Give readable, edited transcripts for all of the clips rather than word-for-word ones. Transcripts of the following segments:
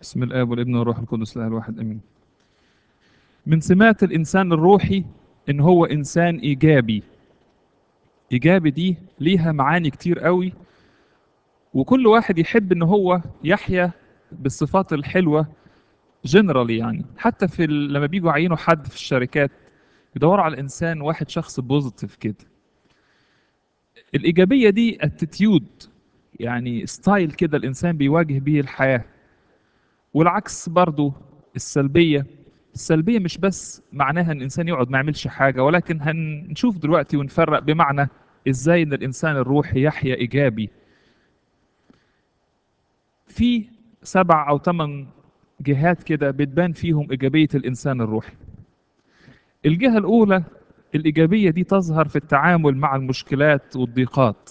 بسم الآب والابن والروح القدس الإله الواحد آمين. من سمات الإنسان الروحي إن هو إنسان إيجابي. إيجابي دي ليها معاني كتير قوي، وكل واحد يحب إن هو يحيا بالصفات الحلوة جنرالي. يعني حتى لما بيجوا يعينوا حد في الشركات يدوروا على الإنسان واحد شخص بوزيتيف كده. الإيجابية دي اتيتيود، يعني ستايل كده الإنسان بيواجه بيه الحياة. والعكس برضو السلبية مش بس معناها ان الانسان يقعد ما يعملش حاجة، ولكن هنشوف دلوقتي ونفرق بمعنى ازاي ان الانسان الروحي يحيا ايجابي. في 7 أو 8 جهات كده بتبان فيهم ايجابية الانسان الروحي. الجهة الاولى، الايجابية دي تظهر في التعامل مع المشكلات والضيقات.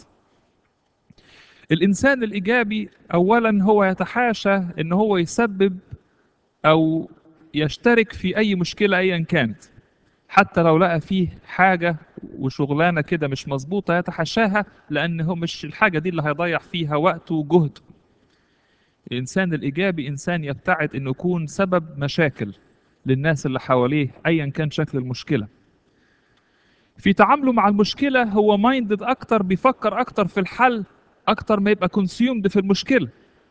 الانسان الايجابي اولا هو يتحاشى ان هو يسبب او يشترك في اي مشكلة ايا كانت. حتى لو لقى فيه حاجة وشغلانة كده مش مظبوطة يتحاشاها، لأنه مش الحاجة دي اللي هيضيع فيها وقته وجهده. الإنسان الإيجابي إنسان يبتعد إنه يكون سبب مشاكل للناس اللي حواليه أيا كان شكل المشكلة. في تعامله مع المشكلة هو مايندد أكتر، بيفكر أكتر في الحل أكتر ما يبقى كونسيومد في المشكلة.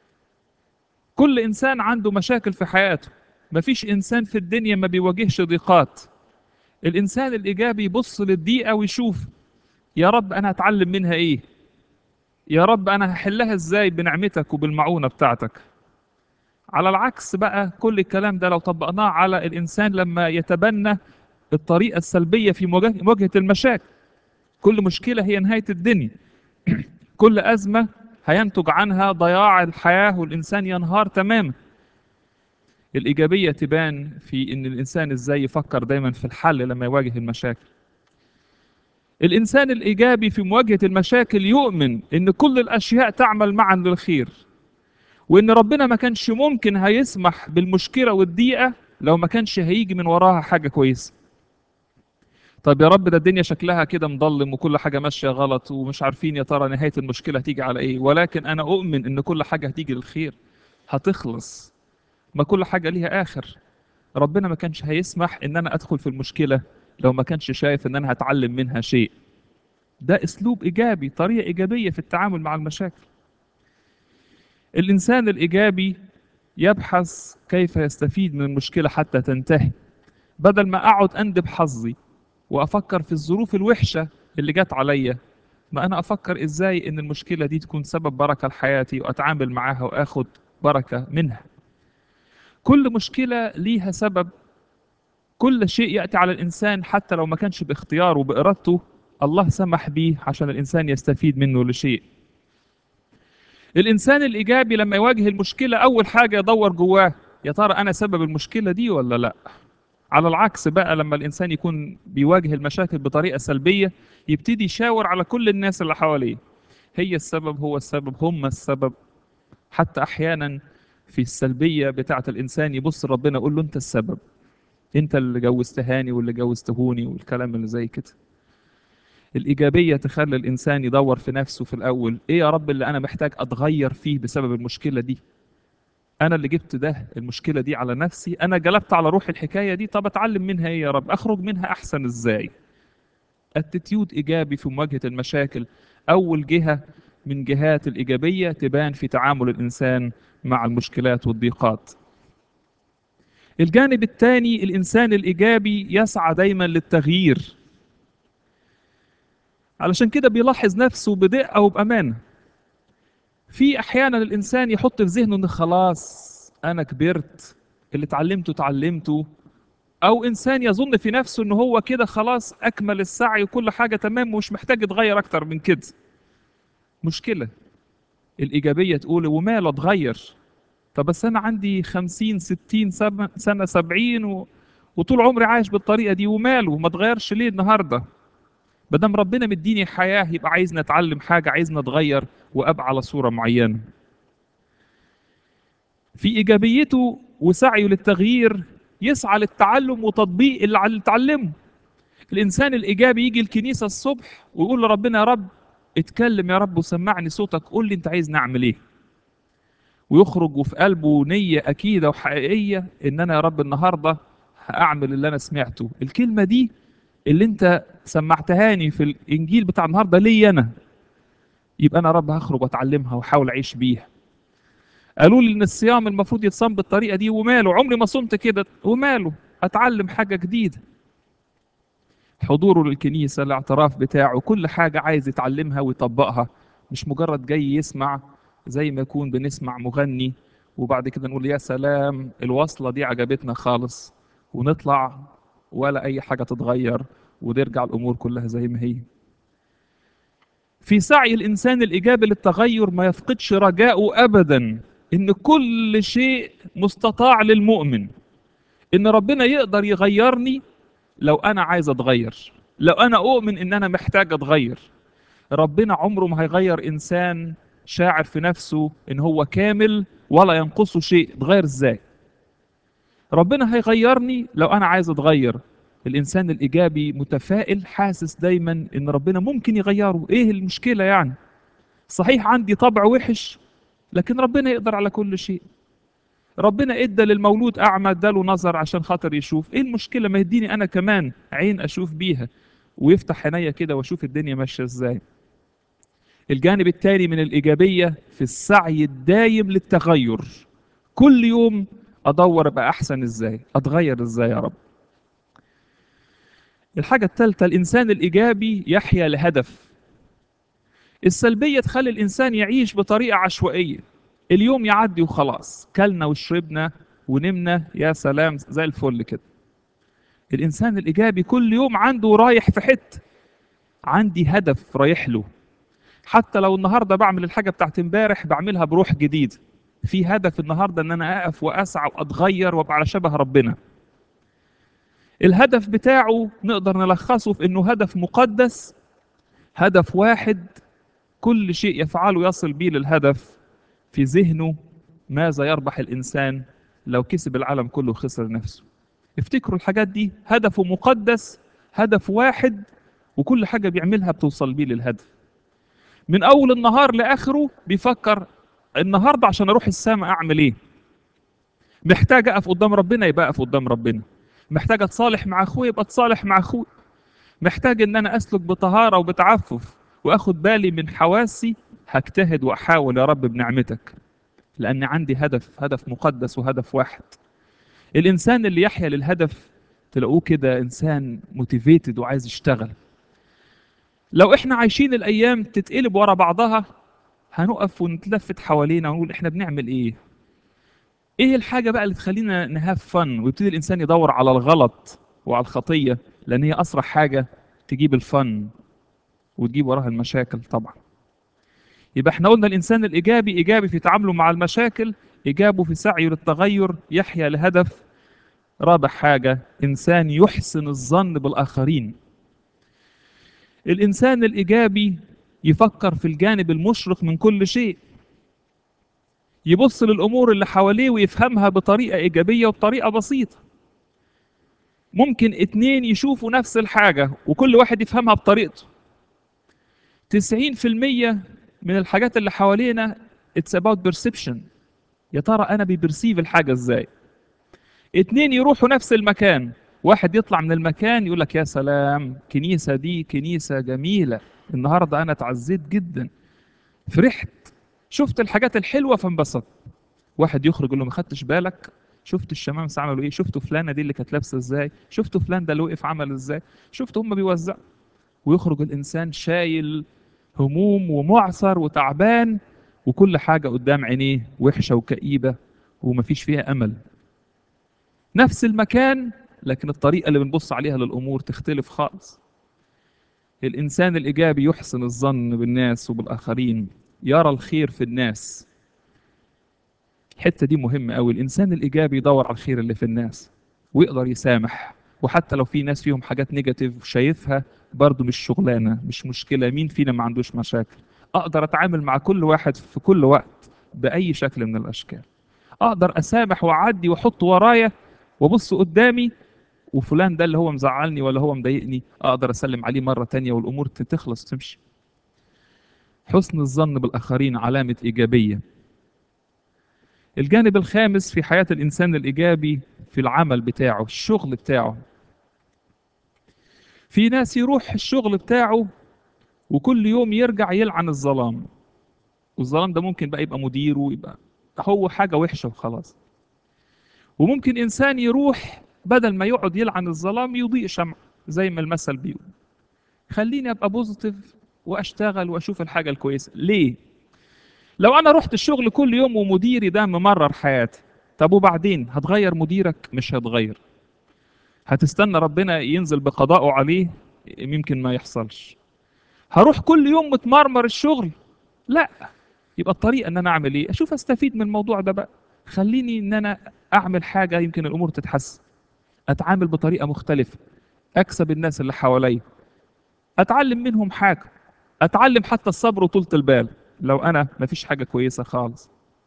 كل إنسان عنده مشاكل في حياته، مفيش إنسان في الدنيا ما بيواجهش ضيقات. الإنسان الإيجابي يبص للضيقة ويشوف يا رب أنا هتعلم منها إيه، يا رب أنا هحلها إزاي بنعمتك وبالمعونة بتاعتك. على العكس بقى، كل الكلام ده لو طبقناه على الإنسان لما يتبنى الطريقة السلبية في مواجهة المشاكل، كل مشكلة هي نهاية الدنيا. كل أزمة هينتج عنها ضياع الحياة والإنسان ينهار تماما. الإيجابية تبان في إن الإنسان إزاي يفكر دايما في الحل لما يواجه المشاكل. الإنسان الإيجابي في مواجهة المشاكل يؤمن إن كل الأشياء تعمل معا للخير، وإن ربنا ما كانش ممكن هيسمح بالمشكلة والضيقة لو ما كانش هيجي من وراها حاجة كويسة. طب يا رب ده الدنيا شكلها كده مظلم وكل حاجة ماشية غلط ومش عارفين يا ترى نهاية المشكلة هتيجي على إيه، ولكن أنا أؤمن إن كل حاجة هتيجي للخير، هتخلص. ما كل حاجة ليها آخر. ربنا ما كانش هيسمح إن أنا أدخل في المشكلة لو ما كانش شايف إن أنا هتعلم منها شيء. ده أسلوب إيجابي، طريقة إيجابية في التعامل مع المشاكل. الإنسان الإيجابي يبحث كيف يستفيد من المشكلة حتى تنتهي، بدل ما أقعد أندب حظي وأفكر في الظروف الوحشة اللي جت عليا. ما أنا أفكر إزاي إن المشكلة دي تكون سبب بركة لحياتي وأتعامل معاها وأخد بركة منها. كل مشكلة ليها سبب. كل شيء يأتي على الإنسان حتى لو ما كانش باختياره وبإرادته، الله سمح بيه عشان الإنسان يستفيد منه لشيء. الإنسان الإيجابي لما يواجه المشكلة أول حاجة يدور جواه، يا ترى أنا سبب المشكلة دي ولا لأ. على العكس بقى، لما الإنسان يكون بيواجه المشاكل بطريقة سلبية يبتدي يشاور على كل الناس اللي حواليه، هي السبب، هو السبب، هم السبب. حتى أحيانا في السلبية بتاعة الإنسان يبص ربنا يقول له أنت السبب، أنت اللي جوزتهاني واللي جوزتهوني والكلام اللي زي كده. الإيجابية تخلي الإنسان يدور في نفسه في الأول، إيه يا رب اللي أنا محتاج أتغير فيه بسبب المشكلة دي. أنا اللي جبت المشكلة دي على نفسي، أنا جلبت على روحي الحكاية دي، طب أتعلم منها إيه يا رب، أخرج منها أحسن إزاي. اتيتيود إيجابي في مواجهة المشاكل أول جهة من جهات الإيجابية تبان في تعامل الإنسان مع المشكلات والضيقات. الجانب الثاني، الإنسان الإيجابي يسعى دايما للتغيير. علشان كده بيلاحظ نفسه بدقة وبأمانة. في أحيانا الإنسان يحط في ذهنه إن خلاص أنا كبرت، اللي اتعلمته. أو إنسان يظن في نفسه إن هو كده خلاص أكمل السعي وكل حاجة تمام ومش محتاج يتغير أكتر من كده. مشكلة. الإيجابية تقول وماله أتغير؟ طب بس أنا عندي 50 60 سنة 70 وطول عمري عايش بالطريقة دي، وماله ما اتغيرش ليه النهاردة؟ مادام ربنا مديني حياة يبقى عايزني أتعلم حاجة، عايزني أتغير وأبقى على صورة معينة. في إيجابيته وسعيه للتغيير يسعى للتعلم وتطبيق اللي اتعلمه. الإنسان الإيجابي يجي الكنيسة الصبح ويقول لربنا يا رب اتكلم يا رب وسمعني صوتك، قول لي أنت عايز نعمل إيه. ويخرج وفي قلبه نية أكيدة وحقيقية إن أنا يا رب النهاردة هأعمل اللي أنا سمعته. الكلمة دي اللي أنت سمعتهاني في الإنجيل بتاع النهاردة ليا أنا، يبقى أنا يا رب هخرج وأتعلمها وأحاول أعيش بيها. قالوا لي إن الصيام المفروض يتصام بالطريقة دي، وماله، عمري ما صمت كده، وماله، أتعلم حاجة جديدة. حضوره للكنيسة، الاعتراف بتاعه، كل حاجة عايز يتعلمها ويطبقها، مش مجرد جاي يسمع زي ما يكون بنسمع مغني وبعد كده نقول يا سلام الوصلة دي عجبتنا خالص ونطلع ولا أي حاجة تتغير ونرجع الأمور كلها زي ما هي. في سعي الإنسان الإيجابي للتغير ما يفقدش رجاءه أبدا إن كل شيء مستطاع للمؤمن، إن ربنا يقدر يغيرني لو أنا عايز أتغير، لو أنا أؤمن إن أنا محتاج أتغير. ربنا عمره ما هيغير إنسان شاعر في نفسه إن هو كامل ولا ينقصه شيء. اتغير إزاي؟ ربنا هيغيرني لو أنا عايز أتغير. الإنسان الإيجابي متفائل، حاسس دايما إن ربنا ممكن يغيره. إيه المشكلة يعني؟ صحيح عندي طبع وحش، لكن ربنا يقدر على كل شيء. ربنا ادى للمولود اعمى اداله نظر عشان خاطر يشوف. ايه المشكله؟ ما يديني انا كمان عين اشوف بيها ويفتح عينيا كده واشوف الدنيا ماشيه ازاي. الجانب الثاني من الايجابيه في السعي الدايم للتغير، كل يوم ادور ابقى احسن ازاي، اتغير ازاي يا رب. الحاجه الثالثه، الانسان الايجابي يحيا لهدف. السلبيه تخلي الانسان يعيش بطريقه عشوائيه، اليوم يعدي وخلاص، كلنا وشربنا ونمنا يا سلام زي الفل كده. الإنسان الإيجابي كل يوم عنده رايح في حتة، عندي هدف رايح له. حتى لو النهاردة بعمل الحاجة بتاعت امبارح بعملها بروح جديد، في هدف النهاردة ان انا اقف واسعى واتغير وابقى على شبه ربنا. الهدف بتاعه نقدر نلخصه في انه هدف مقدس، هدف واحد كل شيء يفعله يصل بيه للهدف. في ذهنه ماذا يربح الانسان لو كسب العالم كله وخسر نفسه. افتكروا الحاجات دي، هدفه مقدس، هدف واحد، وكل حاجة بيعملها بتوصل بيه للهدف. من أول النهار لآخره بيفكر النهاردة عشان أروح السماء أعمل إيه؟ محتاج أقف قدام ربنا يبقى أقف قدام ربنا، محتاج أتصالح مع أخوي يبقى أتصالح مع أخوي، محتاج إن أنا أسلك بطهارة وبتعفف وأخد بالي من حواسي، هجتهد وأحاول يا رب بنعمتك، لأن عندي هدف، هدف مقدس وهدف واحد. الإنسان اللي يحيا للهدف تلاقوه كده إنسان موتيفيتد وعايز يشتغل. لو احنا عايشين الايام تتقلب ورا بعضها هنقف ونتلفت حوالينا ونقول احنا بنعمل ايه. ايه الحاجه بقى اللي تخلينا نهاف فن ويبتدي الانسان يدور على الغلط وعلى الخطيه، لان هي اسرع حاجه تجيب الفن وتجيب وراها المشاكل طبعا. يبقى احنا قلنا الانسان الايجابي ايجابي في تعامله مع المشاكل، ايجابه في سعيه للتغير، يحيا لهدف. رابع حاجه، انسان يحسن الظن بالاخرين. الانسان الايجابي يفكر في الجانب المشرق من كل شيء، يبص للأمور اللي حواليه ويفهمها بطريقة إيجابية وبطريقة بسيطة. ممكن اتنين يشوفوا نفس الحاجة وكل واحد يفهمها بطريقته. 90% من الحاجات اللي حوالينا it's about perception. يا ترى أنا بيبرسيف الحاجة إزاي؟ اتنين يروحوا نفس المكان، واحد يطلع من المكان يقول لك يا سلام كنيسة دي كنيسة جميلة، النهاردة أنا اتعزيت جدا، فرحت، شفت الحاجات الحلوة فانبسطت. واحد يخرج يقول له ما خدتش بالك، شفت الشمامسه عملوا ايه، شفتوا فلانه دي اللي كانت لابسه ازاي، شفتوا فلان ده اللي وقف عمل ازاي، شفتوا هم بيوزعوا. ويخرج الانسان شايل هموم ومعصر وتعبان، وكل حاجه قدام عينيه وحشه وكئيبه ومفيش فيها امل. نفس المكان لكن الطريقه اللي بنبص عليها للامور تختلف خالص. الانسان الايجابي يحسن الظن بالناس وبالاخرين، يرى الخير في الناس. الحتة دي مهمة أوي. الإنسان الإيجابي يدور على الخير اللي في الناس ويقدر يسامح، وحتى لو في ناس فيهم حاجات نيجاتيف شايفها برضه مش شغلانة، مش مشكلة، مين فينا ما عندوش مشاكل. أقدر أتعامل مع كل واحد في كل وقت بأي شكل من الأشكال. أقدر أسامح وأعدي وأحط ورايا وأبص قدامي، وفلان ده اللي هو مزعلني ولا هو مضايقني أقدر أسلم عليه مرة تانية والأمور تخلص تمشي. حسن الظن بالآخرين علامة إيجابية. الجانب الخامس في حياة الإنسان الإيجابي في العمل بتاعه، الشغل بتاعه. في ناس يروح الشغل بتاعه وكل يوم يرجع يلعن الظلام، والظلام ده ممكن بقى يبقى مديره، يبقى هو حاجة وحشة وخلاص. وممكن إنسان يروح بدل ما يقعد يلعن الظلام يضيء شمع، زي ما المثل بيقول. خليني أبقى بوزيتيف وأشتغل وأشوف الحاجة الكويسة. ليه؟ لو أنا رحت الشغل كل يوم ومديري ده ممرر حياتي، طب وبعدين هتغير مديرك؟ مش هتغير. هتستنى ربنا ينزل بقضائه عليه؟ يمكن ما يحصلش. هروح كل يوم متمرمر الشغل؟ لا. يبقى الطريقة ان انا اعمل ايه؟ اشوف استفيد من الموضوع ده بقى. خليني ان انا اعمل حاجة يمكن الامور تتحسن. اتعامل بطريقة مختلفة، اكسب الناس اللي حواليا، اتعلم منهم حاجة، اتعلم حتى الصبر وطولة البال لو انا مفيش حاجة كويسة خالص.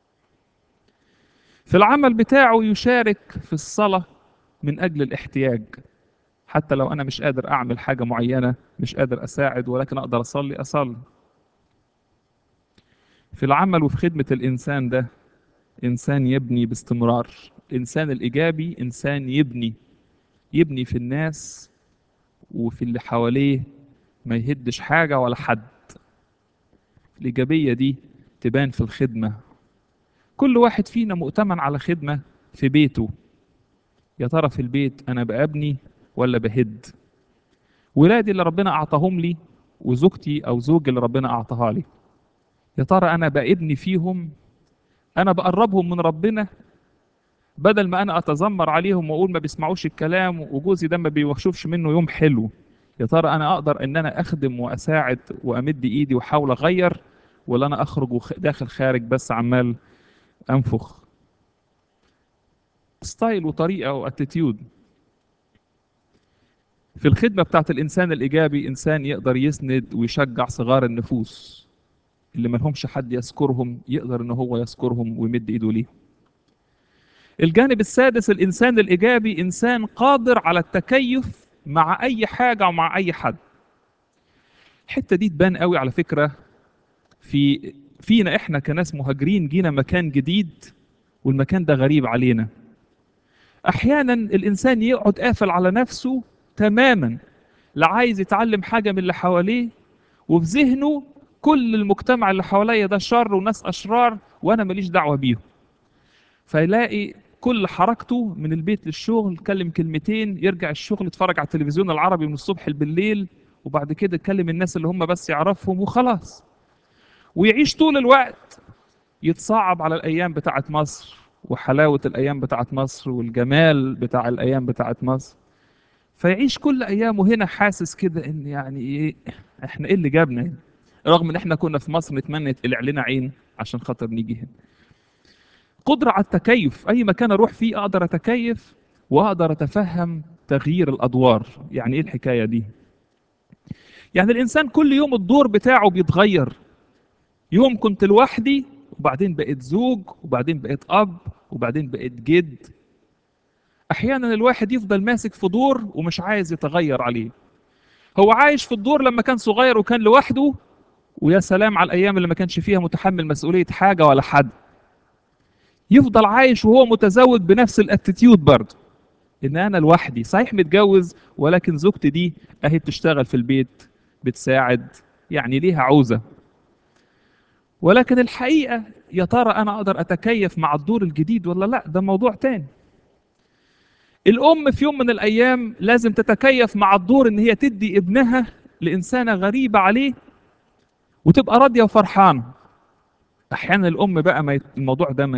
في العمل بتاعه يشارك في الصلاة من اجل الاحتياج. حتى لو انا مش قادر اعمل حاجة معينة، مش قادر اساعد، ولكن اقدر اصلي. في العمل وفي خدمة الانسان ده انسان يبني باستمرار. الانسان الايجابي انسان يبني في الناس وفي اللي حواليه، ما يهدش حاجة ولا حد. الإيجابية دي تبان في الخدمة. كل واحد فينا مؤتمن على خدمة في بيته. يا ترى في البيت أنا بأبني ولا بهد؟ ولادي اللي ربنا أعطاهم لي وزوجتي أو زوجي اللي ربنا أعطاها لي، يا ترى أنا بأبني فيهم؟ أنا بقربهم من ربنا بدل ما أنا أتذمر عليهم وأقول ما بيسمعوش الكلام وجوزي ده ما بيشوفش منه يوم حلو؟ يا ترى انا اقدر ان انا اخدم واساعد وامد ايدي واحاول اغير، ولا انا اخرج داخل خارج بس عمال انفخ؟ ستايل وطريقه واتيتيود. في الخدمه بتاعت الانسان الايجابي انسان يقدر يسند ويشجع صغار النفوس اللي ما لهمش حد يذكرهم، يقدر ان هو يذكرهم ويمد ايده ليهم. الجانب السادس، الانسان الايجابي انسان قادر على التكيف مع اي حاجه ومع اي حد. الحته دي تبان قوي على فكره فينا احنا كناس مهاجرين، جينا مكان جديد والمكان ده غريب علينا. احيانا الانسان يقعد قافل على نفسه تماما، لا عايز يتعلم حاجه من اللي حواليه، وفي ذهنه كل المجتمع اللي حواليا ده شر وناس اشرار وانا ماليش دعوه بيهم. فيلاقي كل حركته من البيت للشغل يتكلم كلمتين، يرجع الشغل يتفرج على التلفزيون العربي من الصبح بالليل، وبعد كده يتكلم الناس اللي هم بس يعرفهم وخلاص. ويعيش طول الوقت يتصعب على الأيام بتاعت مصر وحلاوة الأيام بتاعت مصر والجمال بتاع الأيام بتاعت مصر. فيعيش كل أيامه هنا حاسس كده إن يعني إيه، إحنا إيه اللي جابنا هنا؟ رغم إن إحنا كنا في مصر نتمنى يتقلع لنا عين عشان خاطر نيجي هنا. قدرة على التكيف، أي مكان أروح فيه أقدر أتكيف وأقدر أتفهم تغيير الأدوار. يعني إيه الحكاية دي؟ يعني الإنسان كل يوم الدور بتاعه بيتغير. يوم كنت لوحدي، وبعدين بقيت زوج، وبعدين بقيت أب، وبعدين بقيت جد. أحيانا الواحد يفضل ماسك في دور ومش عايز يتغير عليه. هو عايش في الدور لما كان صغير وكان لوحده، ويا سلام على الأيام اللي ما كانش فيها متحمل مسؤولية حاجة ولا حد. يفضل عايش وهو متزوج بنفس الاتيتيود برضه، إن أنا لوحدي صحيح متجوز، ولكن زوجتي دي أهي بتشتغل في البيت، بتساعد، يعني ليها عوزة. ولكن الحقيقة يا ترى أنا أقدر أتكيف مع الدور الجديد ولا لأ؟ ده موضوع تاني. الأم في يوم من الأيام لازم تتكيف مع الدور إن هي تدي ابنها لإنسانة غريبة عليه وتبقى راضية وفرحانة. أحيانا الأم بقى الموضوع ده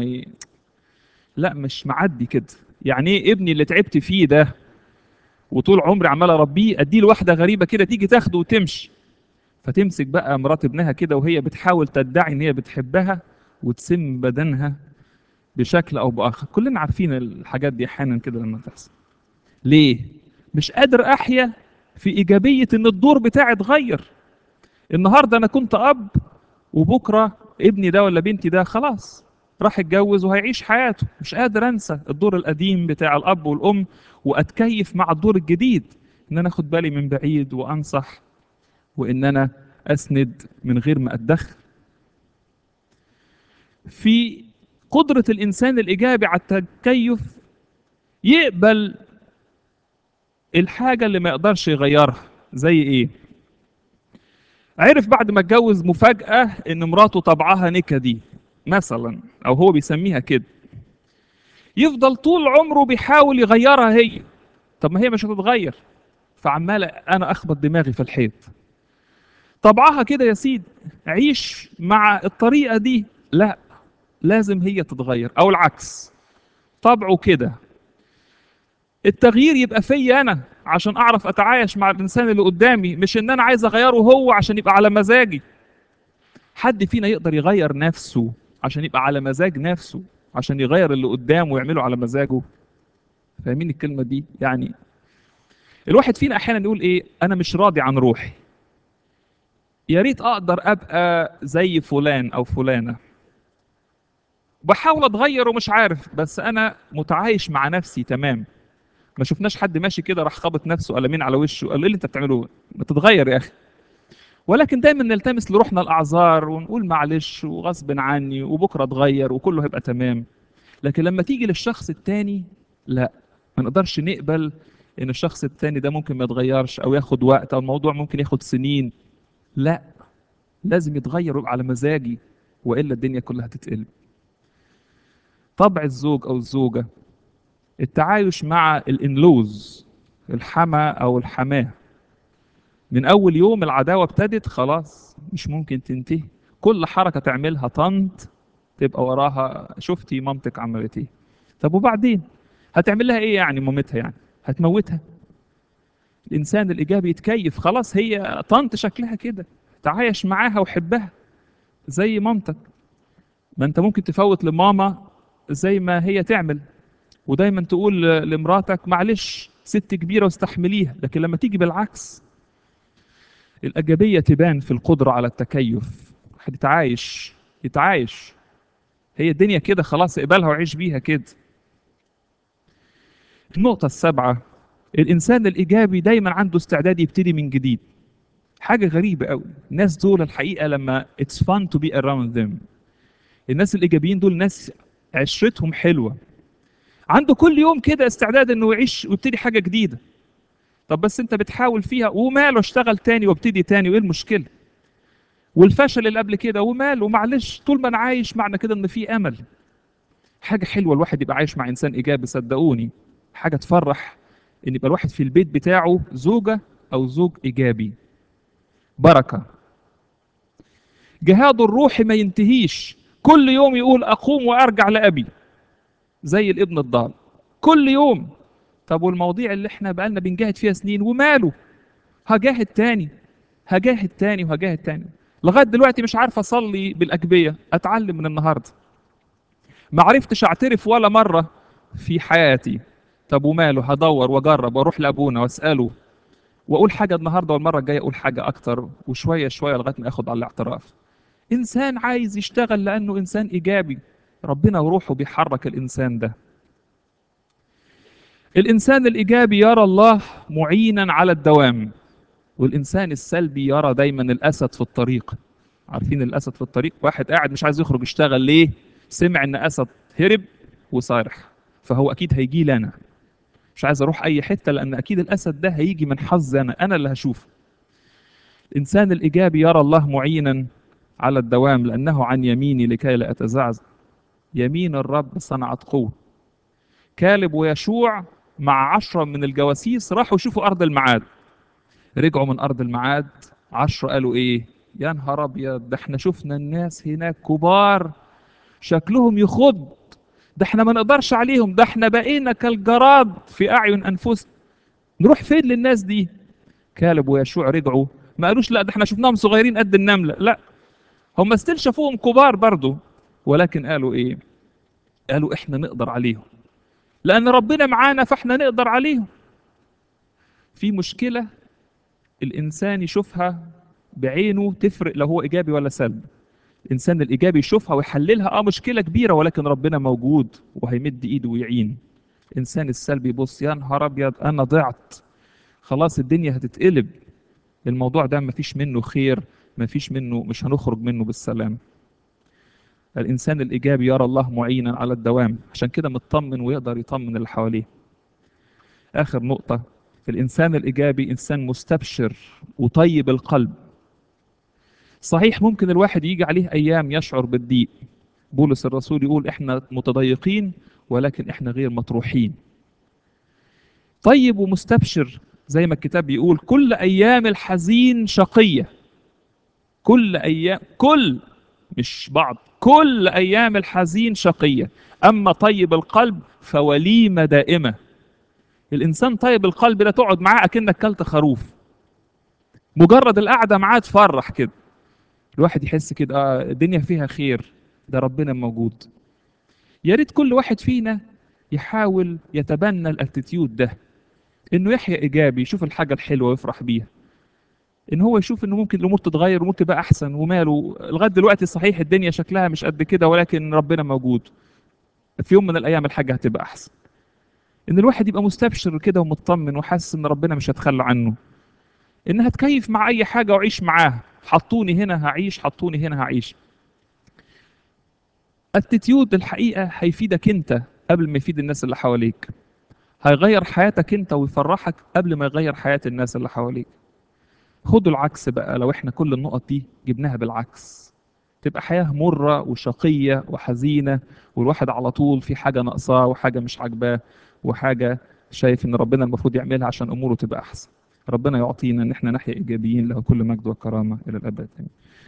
لا مش معدي كده. يعني إيه ابني اللي تعبت فيه ده وطول عمري عمال أربيه أديه لواحدة غريبة كده تيجي تاخده وتمشي؟ فتمسك بقى مرات ابنها كده وهي بتحاول تدعي إن هي بتحبها وتسم بدنها بشكل أو بآخر. كلنا عارفين الحاجات دي أحيانا كده لما تحصل. ليه؟ مش قادر أحيا في إيجابية إن الدور بتاعي اتغير. النهاردة أنا كنت أب، وبكرة ابني ده ولا بنتي ده خلاص راح يتجوز وهيعيش حياته. مش قادر أنسى الدور القديم بتاع الأب والأم وأتكيف مع الدور الجديد، إن أنا أخد بالي من بعيد وأنصح، وإن أنا أسند من غير ما أتدخل. في قدرة الإنسان الإيجابي على التكيف، يقبل الحاجة اللي ما يقدرش يغيرها. زي إيه؟ عرف بعد ما اتجوز مفاجأة إن مراته طبعها نكدي مثلا، أو هو بيسميها كده، يفضل طول عمره بيحاول يغيرها هي. طب ما هي مش هتتغير، فعمال أنا أخبط دماغي في الحيط. طبعها كده يا سيدي، عيش مع الطريقة دي. لا، لازم هي تتغير، أو العكس، طبعه كده. التغيير يبقى فيا انا عشان اعرف اتعايش مع الانسان اللي قدامي، مش ان انا عايز اغيره هو عشان يبقى على مزاجي. حد فينا يقدر يغير نفسه عشان يبقى على مزاج نفسه، عشان يغير اللي قدامه ويعمله على مزاجه؟ فاهمين الكلمة دي؟ يعني الواحد فينا احيانا يقول ايه، انا مش راضي عن روحي، يا ريت اقدر ابقى زي فلان او فلانة. بحاول اتغير ومش عارف، بس انا متعايش مع نفسي تمام. ما شفناش حد ماشي كده راح خابط نفسه قلمين على وشه قال له ايه اللي انت بتعمله؟ ما تتغير يا اخي. ولكن دايما نلتمس لروحنا الاعذار ونقول معلش وغصب عني وبكره اتغير وكله هيبقى تمام. لكن لما تيجي للشخص التاني، لا، ما نقدرش نقبل ان الشخص التاني ده ممكن ما يتغيرش، او ياخد وقت، او الموضوع ممكن ياخد سنين. لا، لازم يتغير ويبقى على مزاجي، والا الدنيا كلها هتتقلب. طبع الزوج او الزوجه، التعايش مع الانلوز، الحما او الحماه، من اول يوم العداوه ابتدت خلاص مش ممكن تنتهي. كل حركه تعملها طنط تبقى وراها شفتي مامتك عملت ايه. طب وبعدين هتعمل لها ايه يعني مامتها؟ يعني هتموتها؟ الانسان الايجابي يتكيف، خلاص هي طنط شكلها كده، تعايش معاها وحبها زي مامتك. ما انت ممكن تفوت لماما زي ما هي تعمل، ودايما تقول لمراتك معلش ست كبيره واستحمليها. لكن لما تيجي بالعكس، الإيجابية تبان في القدرة على التكيف. واحد يتعايش، يتعايش، هي الدنيا كده خلاص اقبلها وعيش بيها كده. النقطة السابعة، الإنسان الإيجابي دايما عنده استعداد يبتدي من جديد. حاجة غريبة قوي، الناس دول الحقيقة لما it's fun to be around them. الناس الإيجابيين دول ناس عشرتهم حلوة، عنده كل يوم كده استعداد إنه يعيش ويبتدي حاجة جديدة. طب بس أنت بتحاول فيها وماله، اشتغل تاني وابتدي تاني، وإيه المشكلة؟ والفشل اللي قبل كده وماله، معلش طول ما أنا عايش معنى كده إن في أمل. حاجة حلوة الواحد يبقى عايش مع إنسان إيجابي، صدقوني حاجة تفرح إن يبقى الواحد في البيت بتاعه زوجة أو زوج إيجابي. بركة. جهاده الروحي ما ينتهيش، كل يوم يقول أقوم وأرجع لأبي، زي الابن الضال، كل يوم. طب والمواضيع اللي احنا بقالنا بنجاهد فيها سنين وماله؟ هجاهد تاني، هجاهد تاني وهجاهد تاني. لغاية دلوقتي مش عارف أصلي بالأجبية، أتعلم من النهاردة. ما عرفتش اعترف ولا مرة في حياتي. طب وماله، هدور واجرب واروح لابونا واساله، واقول حاجة النهاردة والمرة الجاية اقول حاجة اكتر، وشوية شوية لغاية ما اخد على الاعتراف. انسان عايز يشتغل لانه انسان ايجابي، ربنا وروحه بيحرك الانسان ده. الانسان الايجابي يرى الله معينا على الدوام، والانسان السلبي يرى دايما الاسد في الطريق. عارفين الاسد في الطريق؟ واحد قاعد مش عايز يخرج يشتغل ليه؟ سمع ان اسد هرب وصارخ، فهو اكيد هيجي لي انا. مش عايز اروح اي حته لان اكيد الاسد ده هيجي من حظي، انا اللي هشوفه. الانسان الايجابي يرى الله معينا على الدوام لانه عن يميني لكي لا اتزعزع. يمين الرب صنعت قوه. كالب ويشوع مع 10 من الجواسيس راحوا يشوفوا ارض الميعاد. رجعوا من ارض الميعاد 10 قالوا ايه؟ يا نهار ابيض، ده احنا شفنا الناس هناك كبار شكلهم يخض، ده احنا ما نقدرش عليهم، ده احنا بقينا كالجراد في اعين انفسنا، نروح فين للناس دي؟ كالب ويشوع رجعوا ما قالوش لا ده احنا شفناهم صغيرين قد النمله، لا، هم ستيل شافوهم كبار برضه. ولكن قالوا ايه؟ قالوا احنا نقدر عليهم، لان ربنا معانا فاحنا نقدر عليهم. في مشكله الانسان يشوفها بعينه تفرق لو هو ايجابي ولا سلبي. الانسان الايجابي يشوفها ويحللها، مشكله كبيره ولكن ربنا موجود وهيمد ايده ويعين. الانسان السلبي يبص يا نهار ابيض انا ضعت، خلاص الدنيا هتتقلب، الموضوع ده مفيش منه خير، مفيش منه، مش هنخرج منه بالسلام. الإنسان الإيجابي يرى الله معينا على الدوام، عشان كده مطمن ويقدر يطمن اللي حواليه. آخر نقطة في الإنسان الإيجابي، إنسان مستبشر وطيب القلب. صحيح ممكن الواحد يجي عليه أيام يشعر بالضيق، بولس الرسول يقول إحنا متضايقين ولكن إحنا غير مطروحين. طيب ومستبشر زي ما الكتاب بيقول كل أيام الحزين شقية. كل أيام، كل، مش بعض، كل أيام الحزين شقية، أما طيب القلب فوليمة دائمة. الإنسان طيب القلب ده تقعد معاه أكنك كلت خروف، مجرد القعدة معاه تفرح كده، الواحد يحس كده الدنيا فيها خير، ده ربنا موجود. يا ريت كل واحد فينا يحاول يتبنى الاتيتيود ده، انه يحيا ايجابي، يشوف الحاجه الحلوه ويفرح بيها، ان هو يشوف انه ممكن الامور تتغير وممكن تبقى احسن، وماله لغايه دلوقتي صحيح الدنيا شكلها مش قد كده ولكن ربنا موجود، في يوم من الايام الحاجه هتبقى احسن. ان الواحد يبقى مستبشر كده ومطمن وحاسس ان ربنا مش هيتخلى عنه، ان هتكيف مع اي حاجه وعيش معاها، حطوني هنا هعيش، حطوني هنا هعيش. اتيتيود الحقيقه هيفيدك انت قبل ما يفيد الناس اللي حواليك، هيغير حياتك انت ويفرحك قبل ما يغير حياه الناس اللي حواليك. خدوا العكس بقى، لو احنا كل النقط دي جبناها بالعكس، تبقى حياة مرة وشقية وحزينة، والواحد على طول في حاجة ناقصاه وحاجة مش عاجباه وحاجة شايف ان ربنا المفروض يعملها عشان اموره تبقى احسن. ربنا يعطينا ان احنا نحيا ايجابيين، له كل مجد وكرامة الى الابد.